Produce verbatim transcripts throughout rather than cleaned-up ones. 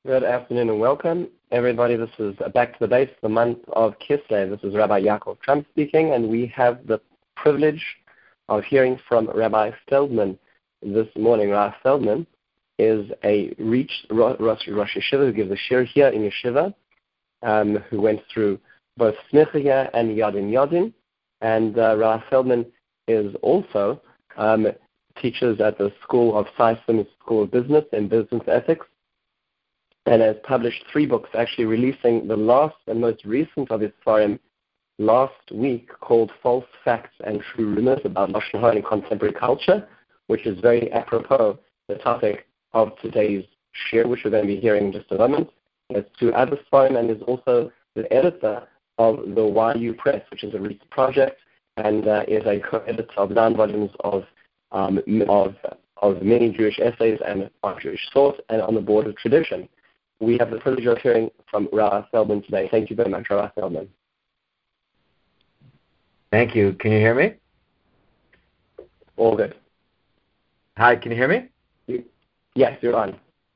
Good afternoon and welcome, everybody. This is Back to the Base, the month of Kislev. This is Rabbi Yaakov Trump speaking, and we have the privilege of hearing from Rabbi Feldman this morning. Rabbi Feldman is a Rosh, Rosh Yeshiva who gives a shir here in Yeshiva, um, who went through both Smichya and Yadin Yadin, and uh, Rabbi Feldman is also um, teaches at the School of Sifon, School of Business and Business Ethics, and has published three books, actually releasing the last and most recent of his Sfarim last week, called False Facts and True Rumors About Lashon Hara in Contemporary Culture, which is very apropos the topic of today's shir, which we're going to be hearing in just a moment. He has two other Sfarim and is also the editor of the Y U Press, which is a recent project, and uh, is a co-editor of nine volumes of, um, of, of many Jewish essays and on Jewish thought and on the board of tradition. We have the privilege of hearing from Rabbi Feldman today. Thank you very much, Rabbi Feldman. Thank you. Can you hear me? All good. Hi, can you hear me? You, yes, you're on.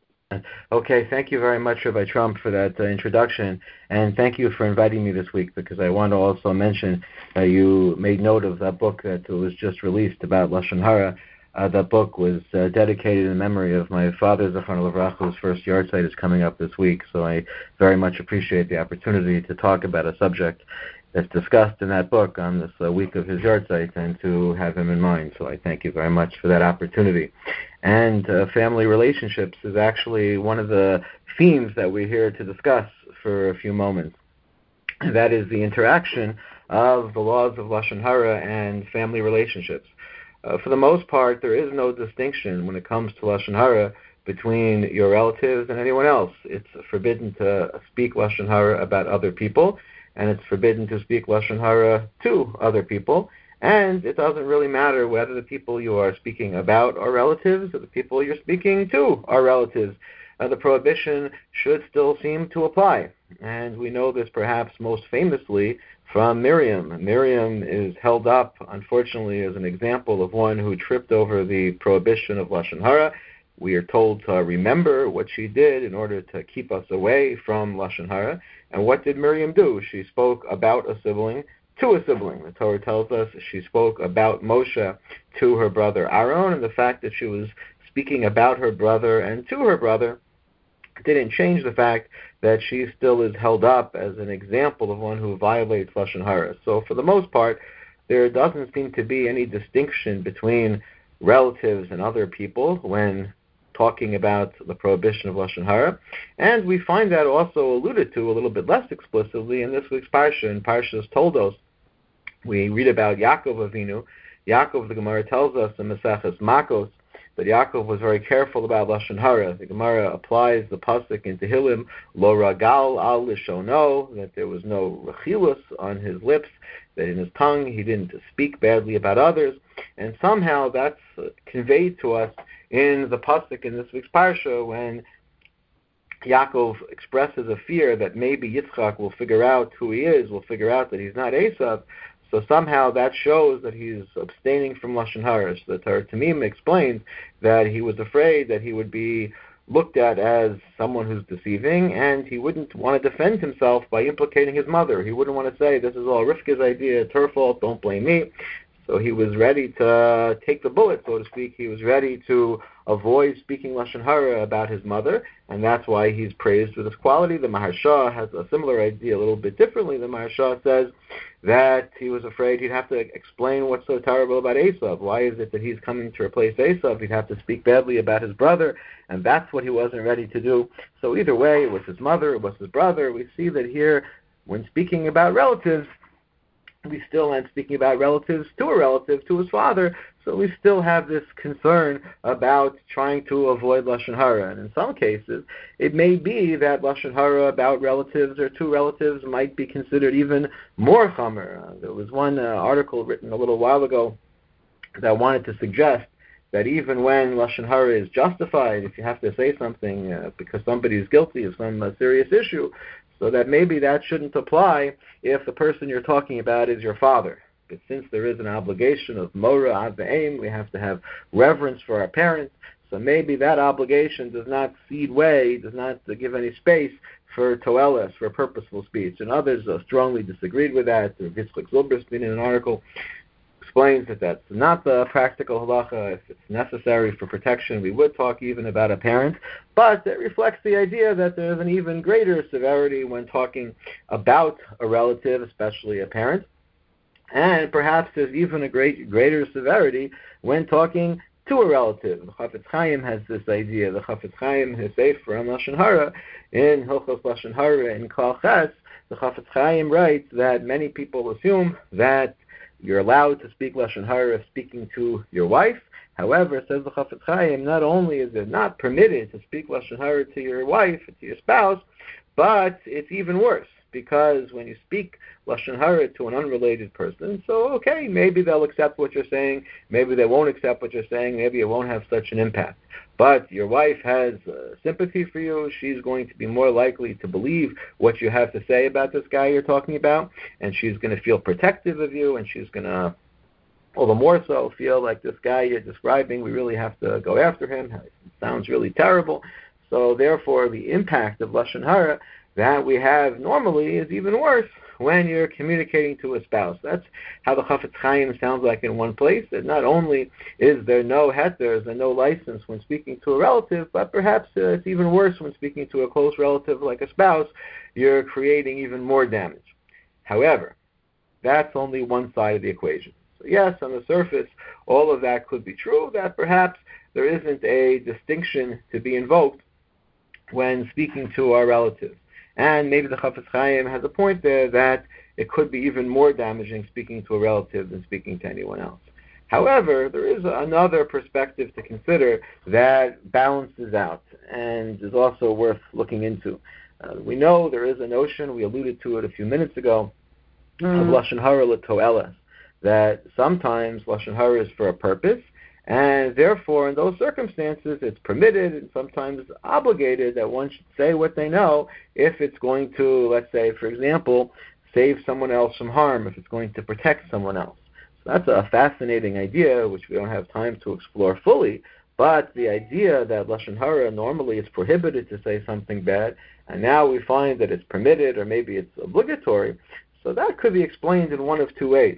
Okay, thank you very much, Rabbi Trump, for that uh, introduction, and thank you for inviting me this week, because I want to also mention that you made note of that book that was just released about Lashon Hara. Uh, that book was uh, dedicated in memory of my father, Zechron Livracha, whose first yahrzeit is coming up this week. So I very much appreciate the opportunity to talk about a subject that's discussed in that book on this uh, week of his yahrzeit, and to have him in mind. So I thank you very much for that opportunity. And uh, family relationships is actually one of the themes that we're here to discuss for a few moments. And that is the interaction of the laws of Lashon Hara and family relationships. Uh, for the most part, there is no distinction when it comes to Lashon Hara between your relatives and anyone else. It's forbidden to speak Lashon Hara about other people, and it's forbidden to speak Lashon Hara to other people, and it doesn't really matter whether the people you are speaking about are relatives or the people you're speaking to are relatives. Uh, the prohibition should still seem to apply, and we know this perhaps most famously from Miriam. Miriam is held up, unfortunately, as an example of one who tripped over the prohibition of Lashon Hara. We are told to remember what she did in order to keep us away from Lashon Hara. And what did Miriam do? She spoke about a sibling to a sibling. The Torah tells us she spoke about Moshe to her brother Aaron, and the fact that she was speaking about her brother and to her brother didn't change the fact that she still is held up as an example of one who violates Lashon Hara. So for the most part, there doesn't seem to be any distinction between relatives and other people when talking about the prohibition of Lashon Hara. And we find that also alluded to a little bit less explicitly in this week's Parsha, in Parshas Toldos. We read about Yaakov Avinu. Yaakov, the Gemara tells us in Maseches Makos, that Yaakov was very careful about Lashon Hara. The Gemara applies the pasuk in Tehillim, Lo Ragal Al Lishono, that there was no rechilus on his lips, that in his tongue he didn't speak badly about others, and somehow that's conveyed to us in the pasuk in this week's Parsha when Yaakov expresses a fear that maybe Yitzchak will figure out who he is, will figure out that he's not Esav. So somehow that shows that he's abstaining from Lashon Hara. So the Torah Tamim explains that he was afraid that he would be looked at as someone who's deceiving, and he wouldn't want to defend himself by implicating his mother. He wouldn't want to say, this is all Rivka's idea, it's her fault, don't blame me. So he was ready to take the bullet, so to speak. He was ready to avoid speaking Lashon Hara about his mother, and that's why he's praised for this quality. The Maharsha has a similar idea a little bit differently. The Maharsha says that he was afraid he'd have to explain what's so terrible about Esav. Why is it that he's coming to replace Esav? He'd have to speak badly about his brother, and that's what he wasn't ready to do. So either way, it was his mother, it was his brother. We see that here, when speaking about relatives, we still aren't speaking about relatives to a relative, to his father, so we still have this concern about trying to avoid Lashon Hara. And in some cases, it may be that Lashon Hara about relatives or to relatives might be considered even more chamer. Uh, there was one uh, article written a little while ago that wanted to suggest that even when Lashon Hara is justified, if you have to say something uh, because somebody is guilty of some uh, serious issue, so that maybe that shouldn't apply if the person you're talking about is your father. But since there is an obligation of Mora Ad Ve'em, we have to have reverence for our parents, So maybe that obligation does not cede way, does not uh, give any space for toeles, for purposeful speech. And others uh, strongly disagreed with that. Yitzchak Zilberstein, in an article, explains that that's not the practical halacha. If it's necessary for protection, we would talk even about a parent. But it reflects the idea that there's an even greater severity when talking about a relative, especially a parent. And perhaps there's even a great greater severity when talking to a relative. The Chafetz Chaim has this idea. The Chafetz Chaim, his sefer on Lashon Hara, in Hilchos Lashon Hara in Klal Ches, the Chafetz Chaim writes that many people assume that you're allowed to speak Lashon Hara speaking to your wife. However, says the Chafetz Chaim, not only is it not permitted to speak Lashon Hara to your wife, to your spouse, but it's even worse, because when you speak Lashon Hara to an unrelated person, so okay, maybe they'll accept what you're saying, maybe they won't accept what you're saying, maybe it won't have such an impact. But your wife has uh, sympathy for you, she's going to be more likely to believe what you have to say about this guy you're talking about, and she's going to feel protective of you, and she's going to, all the more so, feel like this guy you're describing, we really have to go after him, it sounds really terrible. So therefore, the impact of Lashon Hara that we have normally is even worse when you're communicating to a spouse. That's how the Chafetz Chaim sounds like in one place, that not only is there no heter, and no license when speaking to a relative, but perhaps uh, it's even worse when speaking to a close relative like a spouse. You're creating even more damage. However, that's only one side of the equation. So yes, on the surface, all of that could be true, that perhaps there isn't a distinction to be invoked when speaking to our relatives. And maybe the Chafetz Chaim has a point there that it could be even more damaging speaking to a relative than speaking to anyone else. However, there is another perspective to consider that balances out and is also worth looking into. Uh, we know there is a notion, we alluded to it a few minutes ago, mm. of Lashon Hara l'toeles, that sometimes Lashon Hara is for a purpose, and therefore, in those circumstances, it's permitted and sometimes obligated that one should say what they know if it's going to, let's say, for example, save someone else from harm, if it's going to protect someone else. So that's a fascinating idea, which we don't have time to explore fully, but the idea that Lashon Hara normally it's prohibited to say something bad, and now we find that it's permitted or maybe it's obligatory, so that could be explained in one of two ways.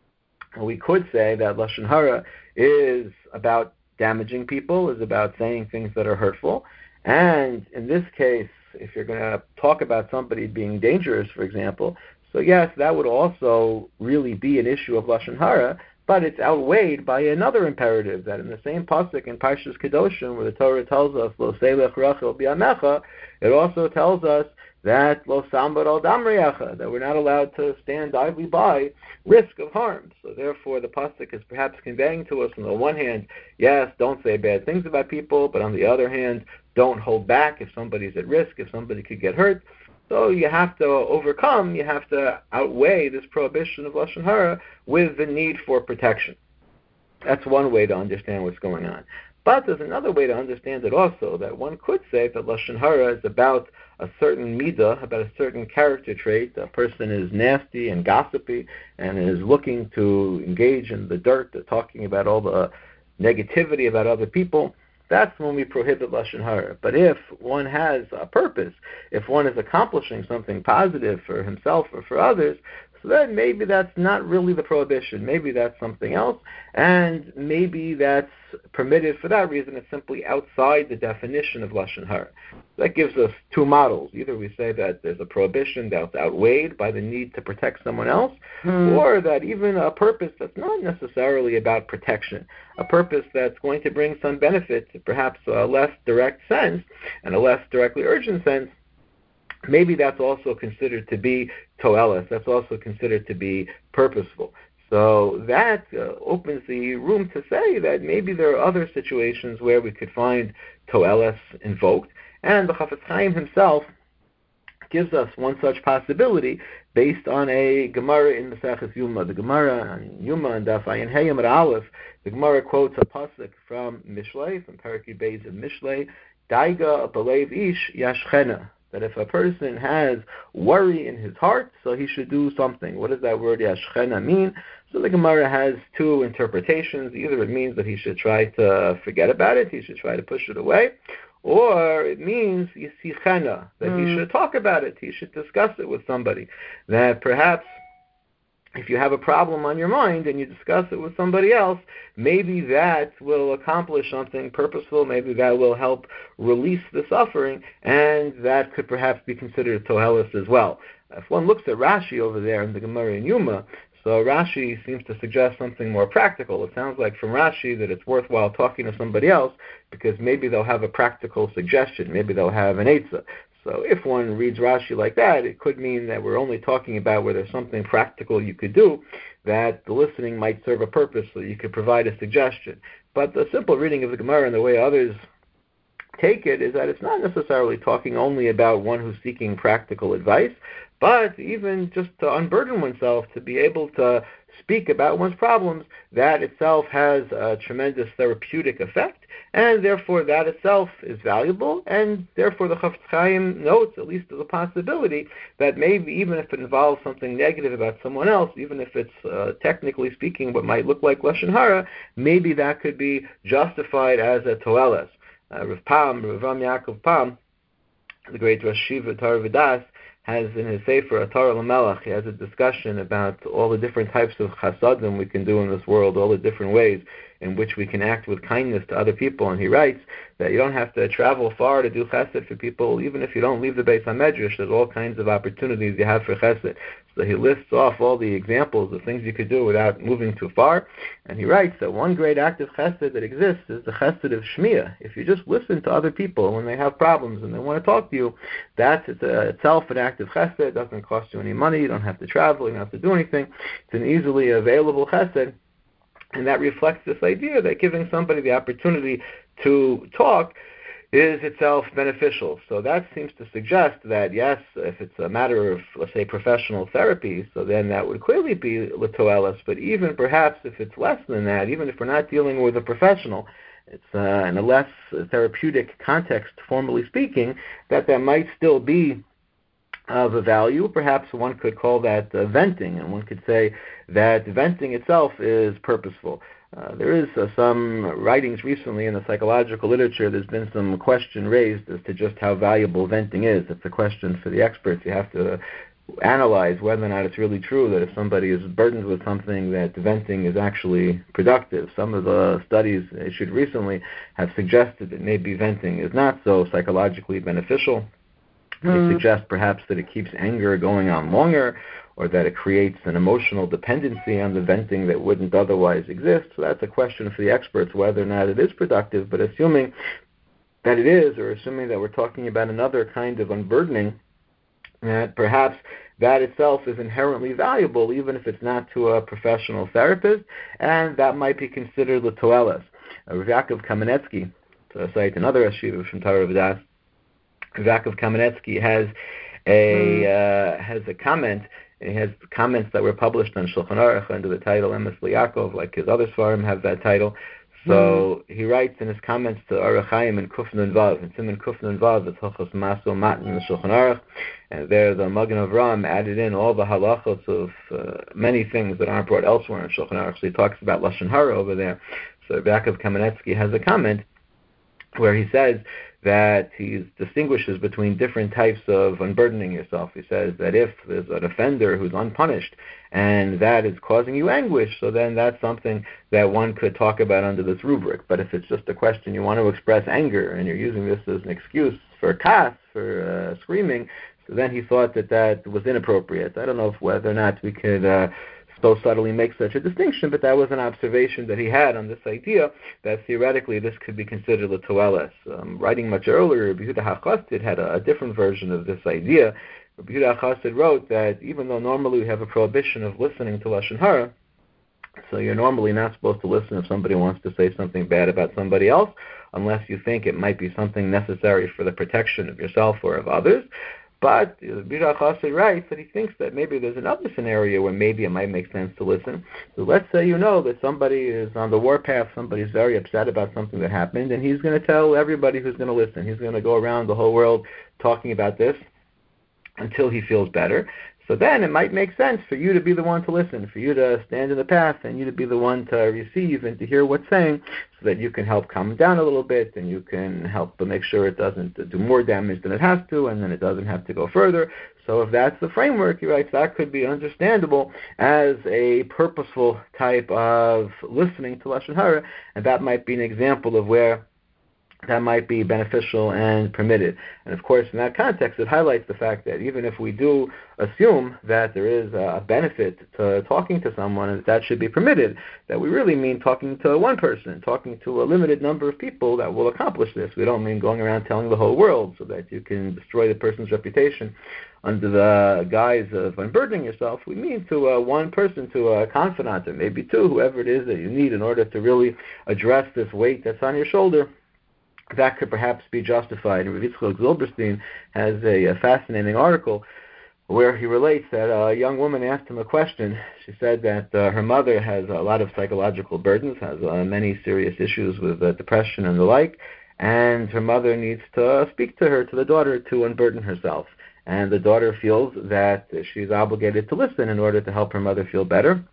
We could say that Lashon Hara is about damaging people, is about saying things that are hurtful. And in this case, if you're going to talk about somebody being dangerous, for example, so yes, that would also really be an issue of Lashon Hara, but it's outweighed by another imperative, that in the same pasuk in Parshas Kedoshim, where the Torah tells us, Lo selech rachel bi'amecha, it also tells us that Lo sambar al dam reyacha, that we're not allowed to stand idly by risk of harm. So therefore, the pasuk is perhaps conveying to us, on the one hand, yes, don't say bad things about people, but on the other hand, don't hold back if somebody's at risk, if somebody could get hurt. So you have to overcome, you have to outweigh this prohibition of Lashon Hara with the need for protection. That's one way to understand what's going on. But there's another way to understand it also, that one could say that Lashon Hara is about a certain midah, about a certain character trait. A person is nasty and gossipy and is looking to engage in the dirt, talking about all the negativity about other people. That's when we prohibit Lashon Hara. But if one has a purpose, if one is accomplishing something positive for himself or for others, so then maybe that's not really the prohibition. Maybe that's something else, and maybe that's permitted for that reason. It's simply outside the definition of Lashon Hara. That gives us two models. Either we say that there's a prohibition that's outweighed by the need to protect someone else, hmm. or that even a purpose that's not necessarily about protection, a purpose that's going to bring some benefit, perhaps a less direct sense and a less directly urgent sense, maybe that's also considered to be toeles. That's also considered to be purposeful. So that uh, opens the room to say that maybe there are other situations where we could find toeles invoked. And the Chafetz Chaim himself gives us one such possibility based on a Gemara in Maseches Yuma. The Gemara on Yuma and Daf Ayin Hey Amud Aleph, the Gemara quotes a pasuk from Mishlei, from Parak Beis of Mishlei, Daiga b'leiv ish yashchena. that if a person has worry in his heart, so he should do something. What does that word yashchena mean? So the Gemara has two interpretations. Either it means that he should try to forget about it, he should try to push it away, or it means yisichena, that mm. he should talk about it, he should discuss it with somebody. That perhaps if you have a problem on your mind and you discuss it with somebody else, maybe that will accomplish something purposeful, maybe that will help release the suffering, and that could perhaps be considered tohelis as well. If one looks at Rashi over there in the Gemara in Yuma, so Rashi seems to suggest something more practical. It sounds like from Rashi that it's worthwhile talking to somebody else because maybe they'll have a practical suggestion, maybe they'll have an eitzah. So if one reads Rashi like that, it could mean that we're only talking about where there's something practical you could do, that the listening might serve a purpose, so you could provide a suggestion. But the simple reading of the Gemara and the way others take it is that it's not necessarily talking only about one who's seeking practical advice, but even just to unburden oneself, to be able to speak about one's problems, that itself has a tremendous therapeutic effect, and therefore that itself is valuable, and therefore the Chafetz Chaim notes, at least as a possibility, that maybe even if it involves something negative about someone else, even if it's uh, technically speaking what might look like Lashon Hara, maybe that could be justified as a toeles. Uh, Rav Pam, Rav Am Yaakov Pam, the great Rosh Yeshiva Torah V'das, has in his Sefer Torah L'Melech, he has a discussion about all the different types of chasadim we can do in this world, all the different ways in which we can act with kindness to other people. And he writes that you don't have to travel far to do chesed for people. Even if you don't leave the Beis HaMedrash, there's all kinds of opportunities you have for chesed. So he lists off all the examples of things you could do without moving too far. And he writes that one great act of chesed that exists is the chesed of shmiya. If you just listen to other people when they have problems and they want to talk to you, that's it's a, itself an act of chesed. It doesn't cost you any money. You don't have to travel. You don't have to do anything. It's an easily available chesed. And that reflects this idea that giving somebody the opportunity to talk is itself beneficial. So that seems to suggest that, yes, if it's a matter of, let's say, professional therapy, so then that would clearly be l'toelis. But even perhaps if it's less than that, even if we're not dealing with a professional, it's uh, in a less therapeutic context, formally speaking, that that might still be of a value. Perhaps one could call that uh, venting, and one could say that venting itself is purposeful. Uh, there is uh, some writings recently in the psychological literature. There's been some question raised as to just how valuable venting is. It's a question for the experts. You have to analyze whether or not it's really true that if somebody is burdened with something, that venting is actually productive. Some of the studies issued recently have suggested that maybe venting is not so psychologically beneficial. They mm. suggest perhaps that it keeps anger going on longer, or that it creates an emotional dependency on the venting that wouldn't otherwise exist. So that's a question for the experts, whether or not it is productive. But assuming that it is, or assuming that we're talking about another kind of unburdening, that perhaps that itself is inherently valuable, even if it's not to a professional therapist, and that might be considered l'toelis. Uh, Rav Yaakov Kamenetsky, to cite another yeshiva from Torah V'das, Yaakov Kamenetsky has a uh, has a comment. He has comments that were published on Shulchan Aruch under the title Emes L'Yaakov, like his other svarim have that title. So mm. he writes in his comments to Orach Chaim in Kuf Nun Vav, and Siman Kuf Nun Vav is Hilchos Maso Matan in the Shulchan Aruch, and there the Magen Avraham added in all the halachos of uh, many things that aren't brought elsewhere in Shulchan Aruch. So he talks about Lashon Hara over there. So Yaakov Kamenetsky has a comment where he says that he distinguishes between different types of unburdening yourself. He says that if there's an offender who's unpunished and that is causing you anguish, so then that's something that one could talk about under this rubric. But if it's just a question you want to express anger and you're using this as an excuse for kas, for uh, screaming, so then he thought that that was inappropriate. I don't know if whether or not we could uh, so subtly make such a distinction, but that was an observation that he had on this idea that theoretically this could be considered l'toelis. Um, writing much earlier, Rabbi Yehuda HaChassid had a, a different version of this idea. Rabbi Yehuda HaChassid wrote that even though normally we have a prohibition of listening to Lashon Hara, so you're normally not supposed to listen if somebody wants to say something bad about somebody else, unless you think it might be something necessary for the protection of yourself or of others. But Birach Chassid writes that he thinks that maybe there's another scenario where maybe it might make sense to listen. So let's say you know that somebody is on the warpath, somebody's very upset about something that happened, and he's going to tell everybody who's going to listen. He's going to go around the whole world talking about this until he feels better. So then it might make sense for you to be the one to listen, for you to stand in the path and you to be the one to receive and to hear what's saying, so that you can help calm him down a little bit and you can help to make sure it doesn't do more damage than it has to, and then it doesn't have to go further. So if that's the framework, he writes, that could be understandable as a purposeful type of listening to Lashon Hara, and that might be an example of where that might be beneficial and permitted. And of course, in that context, it highlights the fact that even if we do assume that there is a benefit to talking to someone and that, that should be permitted, that we really mean talking to one person, talking to a limited number of people that will accomplish this. We don't mean going around telling the whole world so that you can destroy the person's reputation under the guise of unburdening yourself. We mean to uh, one person, to a confidant, or maybe two, whoever it is that you need in order to really address this weight that's on your shoulder. That could perhaps be justified. Rav Yitzchak Zilberstein has a, a fascinating article where he relates that a young woman asked him a question. She said that uh, her mother has a lot of psychological burdens, has uh, many serious issues with uh, depression and the like, and her mother needs to speak to her, to the daughter, to unburden herself. And the daughter feels that she's obligated to listen in order to help her mother feel better.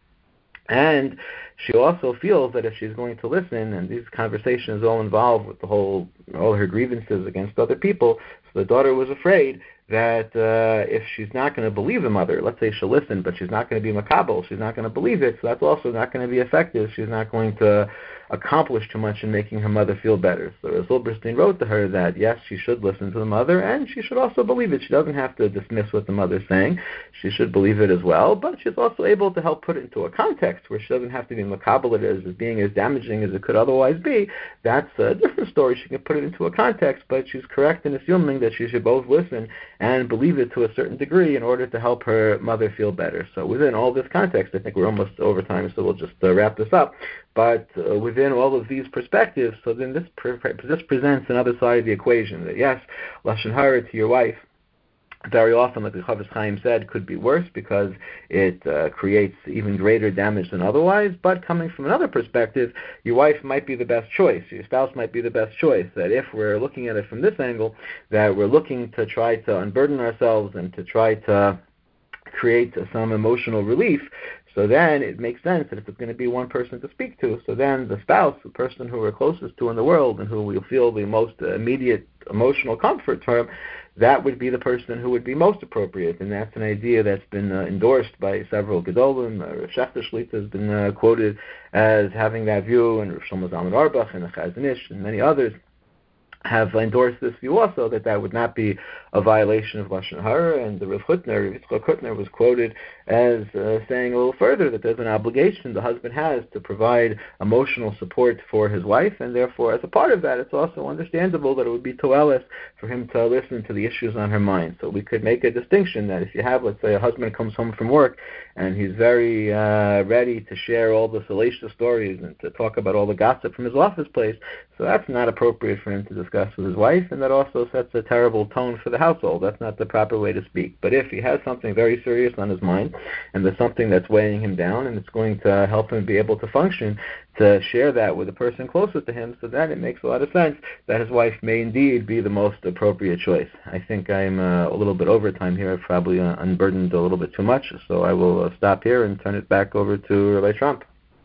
And she also feels that if she's going to listen, and these conversations all involve with the whole, all her grievances against other people, so the daughter was afraid that uh, if she's not going to believe the mother, let's say she'll listen, but she's not going to be makabel, she's not going to believe it, so that's also not going to be effective. She's not going to accomplish too much in making her mother feel better. So Zilberstein wrote to her that, yes, she should listen to the mother, and she should also believe it. She doesn't have to dismiss what the mother's saying. She should believe it as well, but she's also able to help put it into a context where she doesn't have to be makabel it as being as damaging as it could otherwise be. That's a different story. She can put it into a context, but she's correct in assuming that she should both listen and believe it to a certain degree in order to help her mother feel better. So within all this context, I think we're almost over time, so we'll just uh, wrap this up. But uh, within all of these perspectives, so then this, pre- this presents another side of the equation, that yes, Lashon Hara to your wife, very often, like the Chavis Chaim said, could be worse because it uh, creates even greater damage than otherwise. But coming from another perspective, your wife might be the best choice. Your spouse might be the best choice. That if we're looking at it from this angle, that we're looking to try to unburden ourselves and to try to create some emotional relief, so then it makes sense that if it's going to be one person to speak to, so then the spouse, the person who we're closest to in the world and who we'll feel the most immediate emotional comfort from, that would be the person who would be most appropriate. And that's an idea that's been uh, endorsed by several Gedolim. Uh, Rav Shechter Shlita has been uh, quoted as having that view, and Rav Shlomo Zalman Auerbach and the Chazon Ish and many others have endorsed this view also, that that would not be a violation of Lashon Hara. And the Rav Hutner, Rav Yitzchak Hutner, was quoted as uh, saying a little further that there's an obligation the husband has to provide emotional support for his wife, and therefore as a part of that it's also understandable that it would be toelis for him to listen to the issues on her mind. So we could make a distinction that if you have, let's say, a husband comes home from work and he's very uh, ready to share all the salacious stories and to talk about all the gossip from his office place, so that's not appropriate for him to discuss with his wife, and that also sets a terrible tone for the household. That's not the proper way to speak. But if he has something very serious on his mind, and there's something that's weighing him down, and it's going to help him be able to function, to share that with the person closest to him, so then it makes a lot of sense that his wife may indeed be the most appropriate choice. I think I'm uh, a little bit over time here. I've probably uh, unburdened a little bit too much, so I will uh, stop here and turn it back over to Rabbi Trump.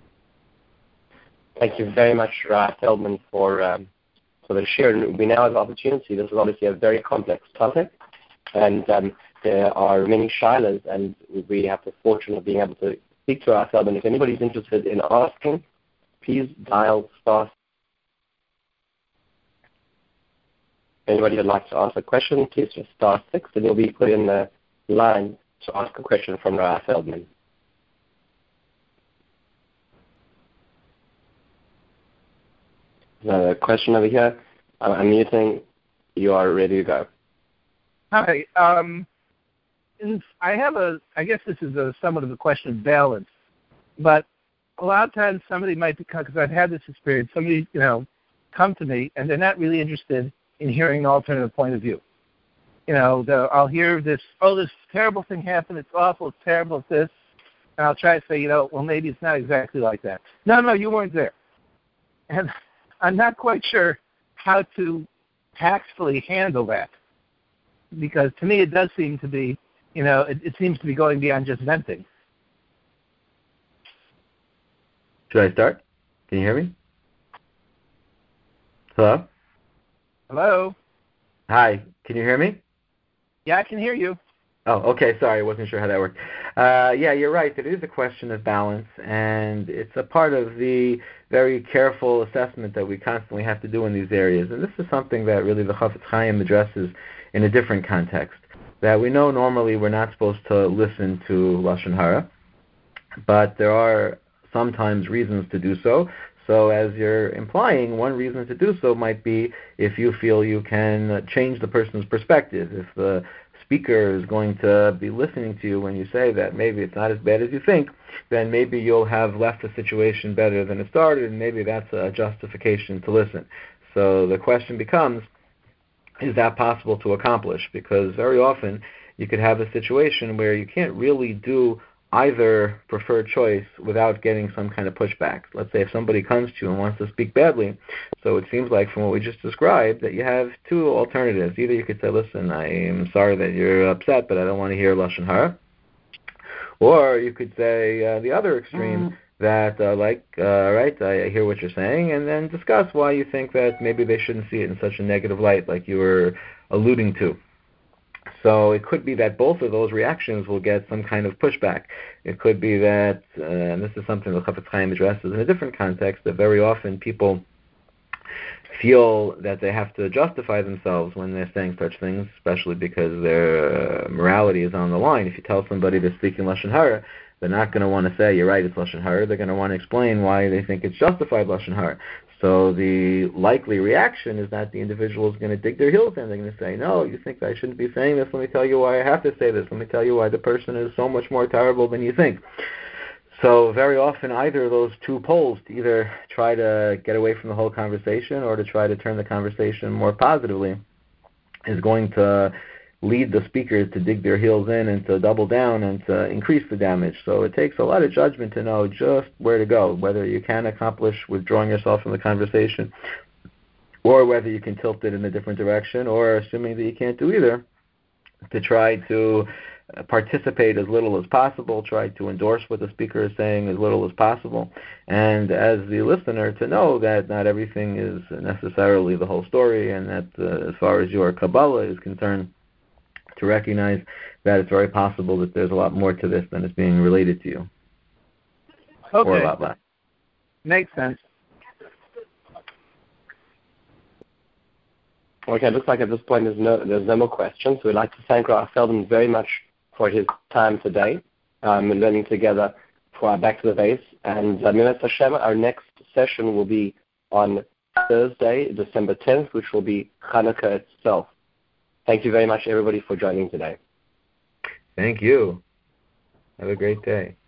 Thank you very much, Rabbi Feldman, for um, for the share. We now have the opportunity. This is obviously a very complex topic, and um, there are many shilas, and we have the fortune of being able to speak to Rabbi Feldman. If anybody's interested in asking, please dial star. If anybody would like to ask a question, please just star six, and you'll be put in the line to ask a question from Rabbi Feldman. Another question over here. I'm unmuting. You are ready to go. Hi. Um, I have a, I guess this is a somewhat of a question of balance, but a lot of times somebody might become, because I've had this experience, somebody, you know, come to me and they're not really interested in hearing an alternative point of view. you know, the, I'll hear this, oh, this terrible thing happened, it's awful, it's terrible, it's this, and I'll try to say, you know, well, maybe it's not exactly like that. No, no, you weren't there. And I'm not quite sure how to tactfully handle that, because to me it does seem to be, you know, it, it seems to be going beyond just venting. Should I start? Can you hear me? Hello? Hello? Hi, can you hear me? Yeah, I can hear you. Oh, okay, sorry, I wasn't sure how that worked. Uh, yeah, you're right, it is a question of balance, and it's a part of the very careful assessment that we constantly have to do in these areas. And this is something that really the Chafetz Chaim addresses in a different context, that we know normally we're not supposed to listen to Lashon Hara, but there are sometimes reasons to do so. So as you're implying, one reason to do so might be if you feel you can change the person's perspective. If the speaker is going to be listening to you when you say that maybe it's not as bad as you think, then maybe you'll have left the situation better than it started, and maybe that's a justification to listen. So the question becomes, is that possible to accomplish? Because very often you could have a situation where you can't really do either preferred choice without getting some kind of pushback. Let's say if somebody comes to you and wants to speak badly, so it seems like from what we just described that you have two alternatives. Either you could say, listen, I'm sorry that you're upset, but I don't want to hear Lashon Hara. Or you could say uh, the other extreme, mm. that uh, like, uh, right, I hear what you're saying, and then discuss why you think that maybe they shouldn't see it in such a negative light like you were alluding to. So it could be that both of those reactions will get some kind of pushback. It could be that, uh, and this is something that Chafetz Chaim addresses in a different context, that very often people feel that they have to justify themselves when they're saying such things, especially because their uh, morality is on the line. If you tell somebody they're speaking Lashon Hara, they're not going to want to say, you're right, it's Lashon Hara. They're going to want to explain why they think it's justified Lashon Hara. So the likely reaction is that the individual is going to dig their heels in. They're going to say, no, you think I shouldn't be saying this? Let me tell you why I have to say this. Let me tell you why the person is so much more terrible than you think. So very often either of those two poles, to either try to get away from the whole conversation or to try to turn the conversation more positively, is going to lead the speakers to dig their heels in and to double down and to increase the damage. So it takes a lot of judgment to know just where to go, whether you can accomplish withdrawing yourself from the conversation or whether you can tilt it in a different direction, or assuming that you can't do either, to try to participate as little as possible, try to endorse what the speaker is saying as little as possible, and as the listener to know that not everything is necessarily the whole story, and that uh, as far as your Kabbalah is concerned, to recognize that it's very possible that there's a lot more to this than is being related to you. Okay. Or a lot less. Makes sense. Okay, it looks like at this point there's no there's no more questions. We'd like to thank Rav Feldman very much for his time today, um, and learning together for our Back to the Base. And uh, Mimet Hashem, our next session will be on Thursday, December tenth, which will be Hanukkah itself. Thank you very much, everybody, for joining today. Thank you. Have a great day.